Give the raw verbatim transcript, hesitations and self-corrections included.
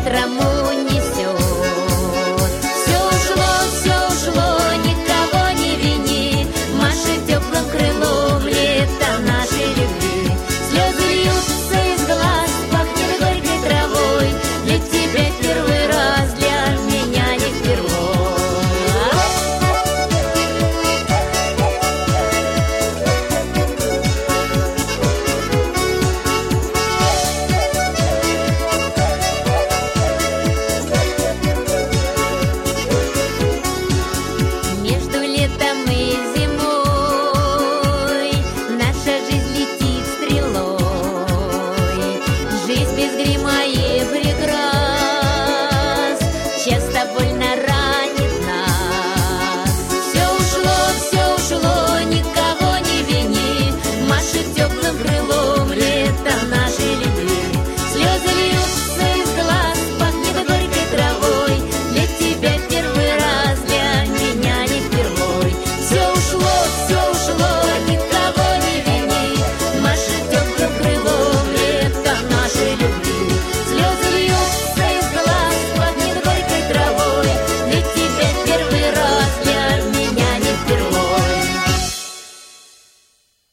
ветром унесет. Все ушло, все ушло, никого не вини, машет теплым крылом лето нашей любви. Слезы льются из глаз, пахнет горькой травой, для тебя первый раз, для меня не впервой. Между летом и зимой наша жизнь летит стрелой. Жизнь без грима и